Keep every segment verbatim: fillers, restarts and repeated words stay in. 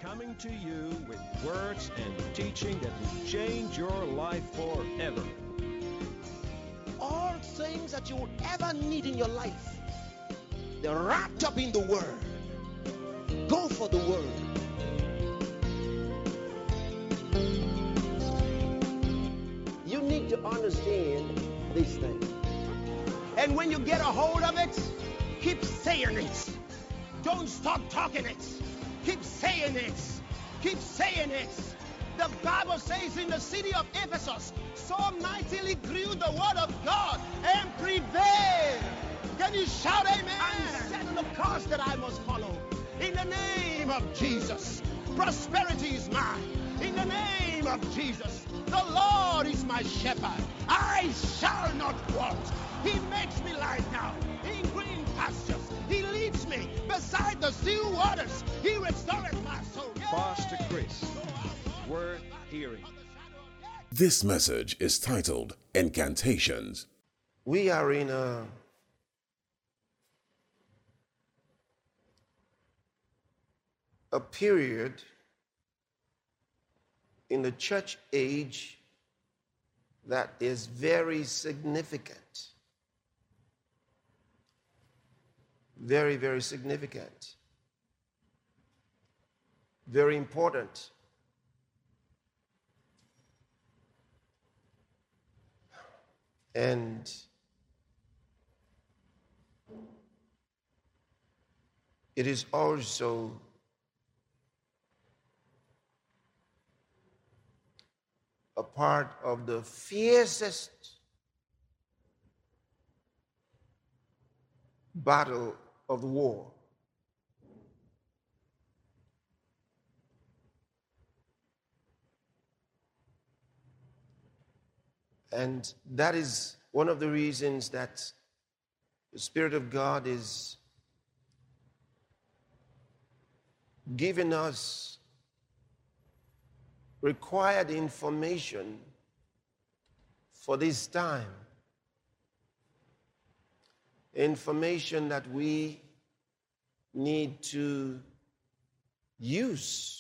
coming to you with words and teaching that will change your life forever. All things that you would ever need in your life, they're wrapped up in the Word. Go for the Word. You need to understand these things. And when you get a hold of it, keep saying it. Don't stop talking it. Keep saying it. Keep saying it. The Bible says in the city of Ephesus, so mightily grew the word of God and prevailed. Can you shout amen? I'm setting the course that I must follow. In the name of Jesus, prosperity is mine. In the name of Jesus, the Lord is my shepherd. I shall not want. He makes me lie down in green pastures. He leads me beside the still waters. He restoreth my soul. Pastor Chris, worth hearing. This message is titled Incantations. We are in a a period in the church age that is very significant. Very, very significant. Very important. And it is also a part of the fiercest battle of the war. And that is one of the reasons that the Spirit of God is giving us required information for this time. Information that we need to use.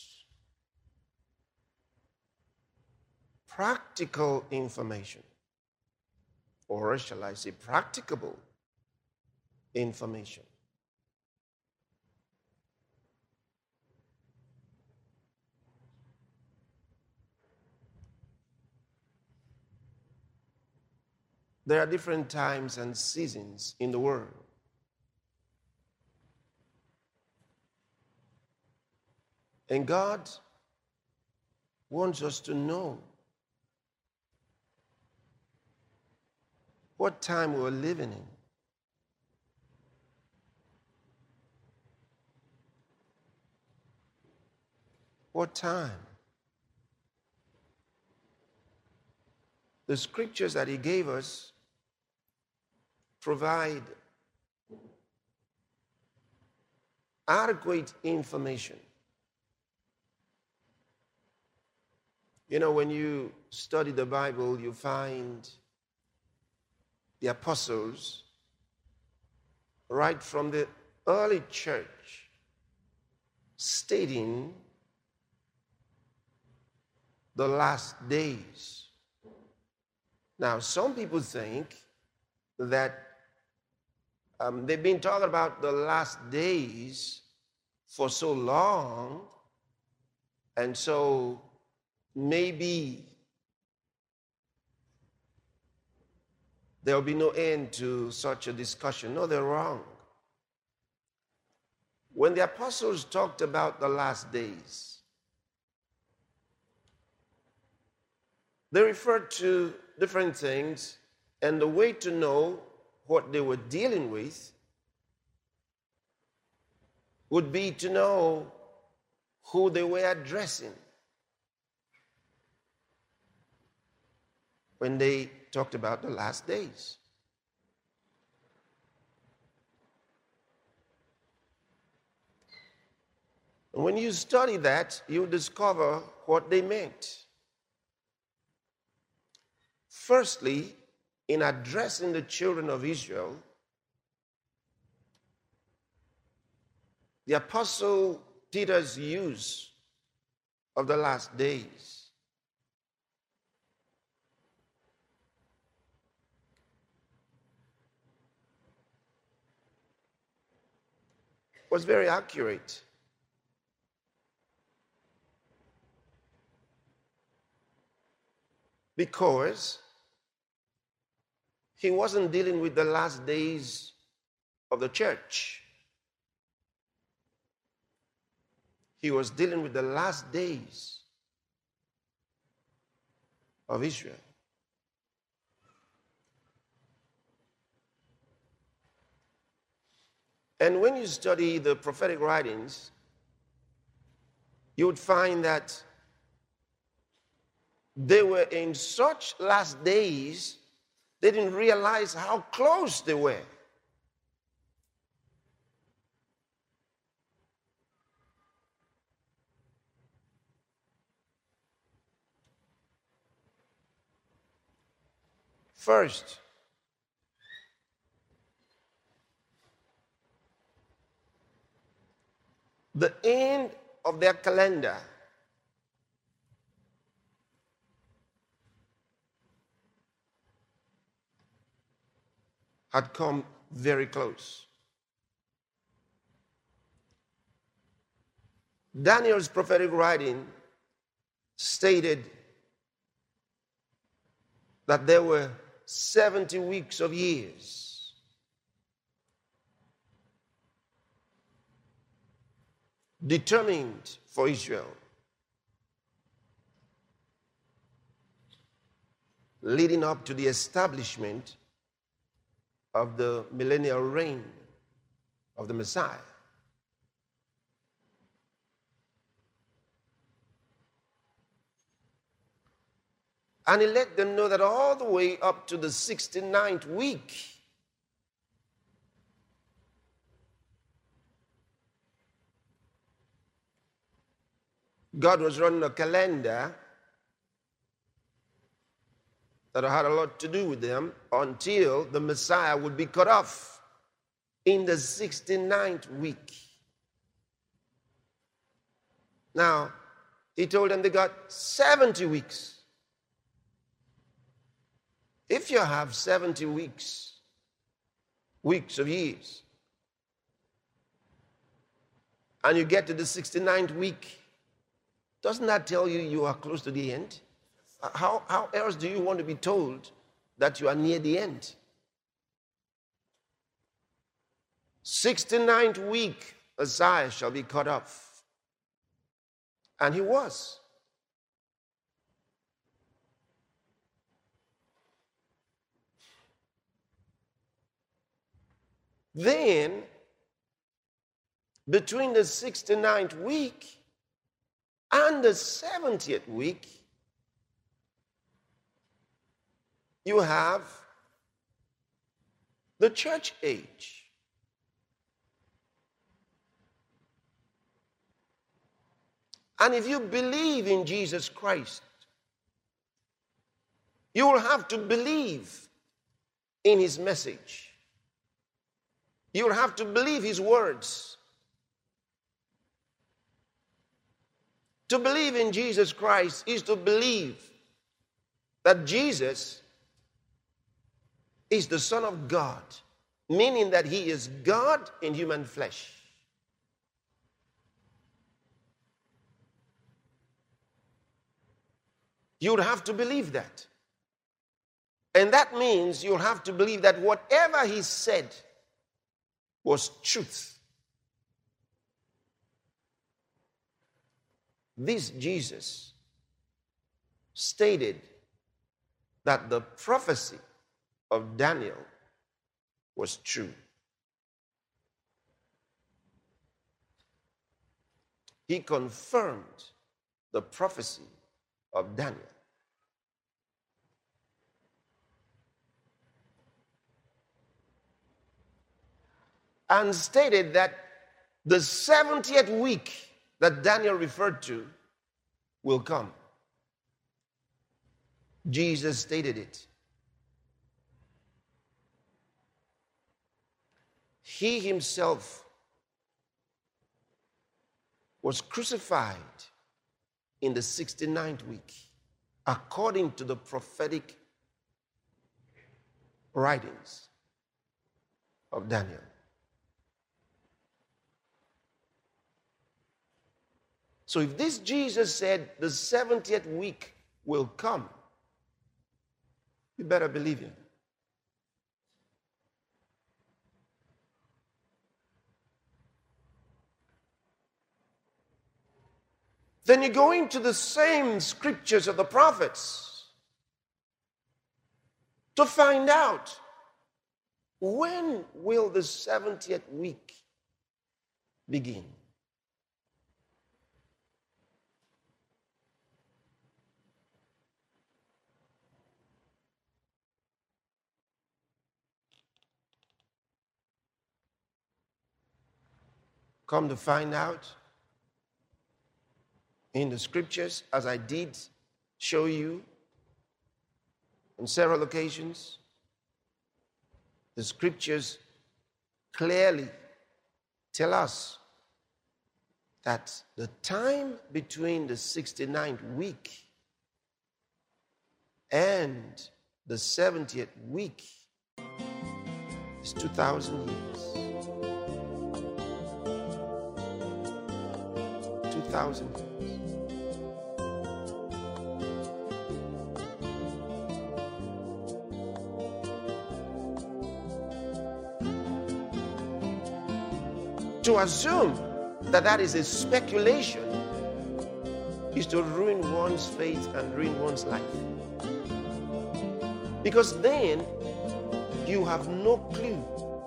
Practical information, or shall I say practicable information. There are different times and seasons in the world. And God wants us to know what time we're living in. What time? The scriptures that He gave us provide adequate information. You know, when you study the Bible, you find the apostles, right from the early church, stating the last days. Now, some people think that um, they've been talking about the last days for so long, and so maybe there will be no end to such a discussion. No, they're wrong. When the apostles talked about the last days, they referred to different things, and the way to know what they were dealing with would be to know who they were addressing when they talked about the last days. And when you study that, you discover what they meant. Firstly, in addressing the children of Israel, the Apostle Peter's use of the last days. Was very accurate. Because he wasn't dealing with the last days of the church. He was dealing with the last days of Israel. And when you study the prophetic writings, you would find that they were in such last days, they didn't realize how close they were. First, the end of their calendar had come very close. Daniel's prophetic writing stated that there were seventy weeks of years. Determined for Israel, leading up to the establishment of the millennial reign of the Messiah. And he let them know that all the way up to the sixty-ninth week, God was running a calendar that had a lot to do with them until the Messiah would be cut off in the sixty-ninth week. Now, he told them they got seventy weeks. If you have seventy weeks, weeks of years, and you get to the sixty-ninth week, doesn't that tell you you are close to the end? How, how else do you want to be told that you are near the end? sixty-ninth week, Messiah shall be cut off. And he was. Then, between the sixty-ninth week and the seventieth week, you have the church age. And if you believe in Jesus Christ, you will have to believe in his message. You will have to believe his words. To believe in Jesus Christ is to believe that Jesus is the Son of God, meaning that he is God in human flesh. You would have to believe that. And that means you'll have to believe that whatever he said was truth. This Jesus stated that the prophecy of Daniel was true. He confirmed the prophecy of Daniel. And stated that the seventieth week that Daniel referred to will come. Jesus stated it. He himself was crucified in the sixty-ninth week, according to the prophetic writings of Daniel. So if this Jesus said the seventieth week will come, you better believe him. Then you go into the same scriptures of the prophets to find out when will the seventieth week begin. Come to find out in the scriptures, as I did show you on several occasions, the scriptures clearly tell us that the time between the sixty-ninth week and the seventieth week is two thousand years. two thousand years. To assume that that is a speculation is to ruin one's faith and ruin one's life. Because then you have no clue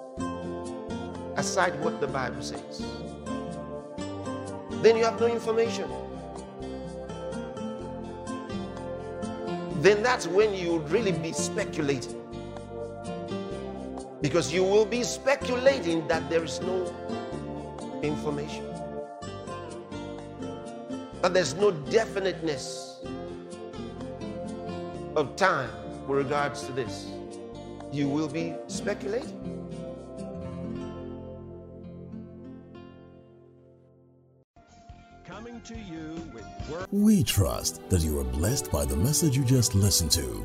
aside what the Bible says. Then you have no information. Then that's when you would really be speculating. Because you will be speculating that there is no information, but there's no definiteness of time with regards to this. You will be speculating. Coming to you with word. We trust that you are blessed by the message you just listened to.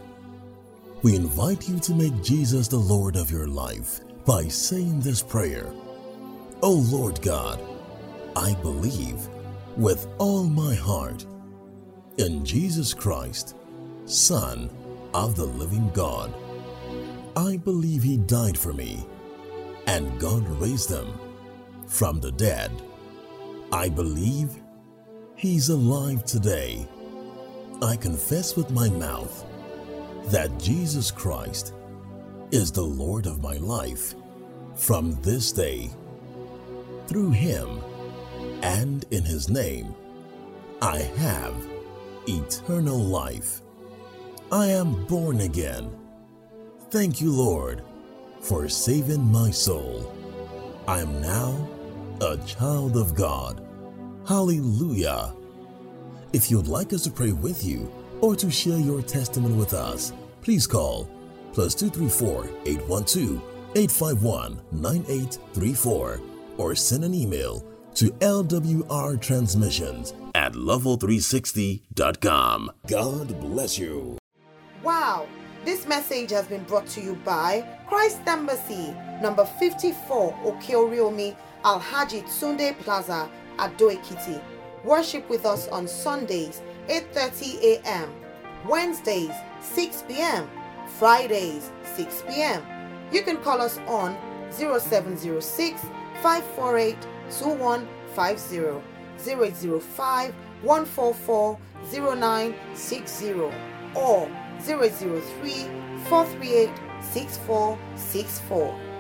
We invite you to make Jesus the Lord of your life by saying this prayer. O Lord God, I believe with all my heart in Jesus Christ, Son of the living God. I believe he died for me and God raised him from the dead. I believe he's alive today. I confess with my mouth that Jesus Christ is the Lord of my life from this day. Through him and in his name, I have eternal life. I am born again. Thank you, Lord, for saving my soul. I am now a child of God. Hallelujah. If you'd like us to pray with you or to share your testimony with us, please call plus two three four, eight one two, eight five one, nine eight three four. or send an email to L W R transmissions at level three sixty dot com. God bless you. Wow, this message has been brought to you by Christ Embassy, number fifty-four Okeoriomi Alhaji Tsunde Plaza, Ado Ekiti. Worship with us on Sundays, eight thirty a.m., Wednesdays, six p.m., Fridays, six p.m. You can call us on zero seven zero six, five four eight, two one five zero, zero eight zero five, one four four, zero nine six zero, or zero eight zero three, four three eight, six four six four.